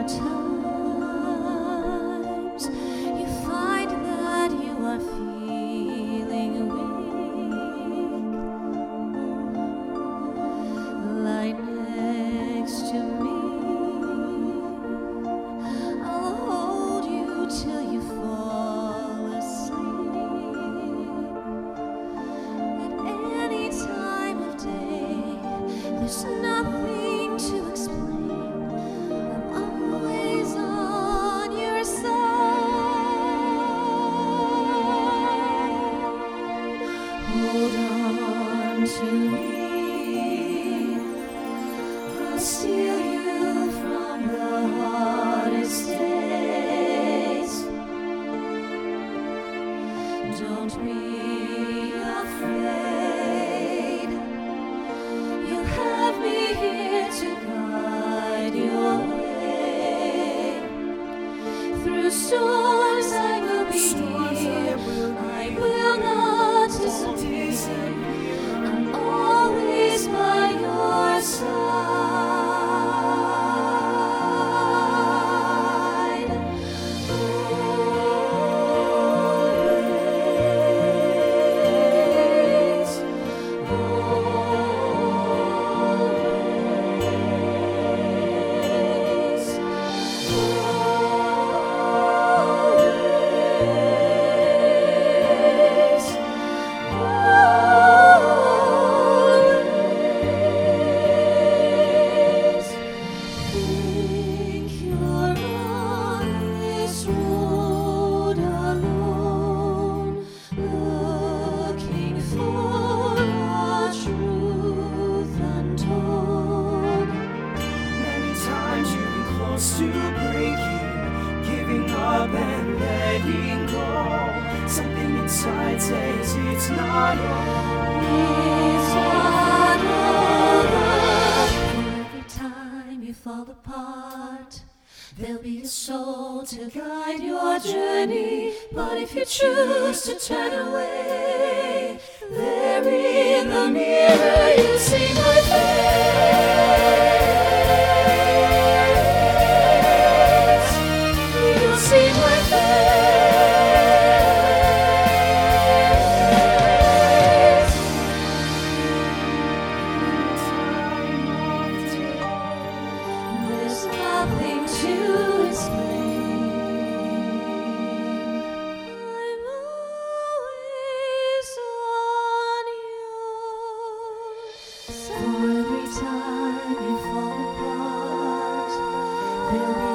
times you find that you are feeling weak, lie next to me. I'll hold you till you fall asleep. At any time of day, there's nothing to explain. I'm always on your side. Hold on to me. I'll steal you from the hardest days. Don't be afraid. You have me here to guide your way. Through storms I will be here. I will not disappear. I'm always by your side. Always, always, always. Think you're on this road alone, looking for a truth untold. Many times you've been close to breaking, giving up and letting go. Something inside says it's not It's not over. Every time you fall apart, there'll be a soul to guide your journey. But if you choose to turn away, there in the mirror you see my face. You'll see my face. There's nothing to explain. I'm always on your side. For every time you fall apart, there'll be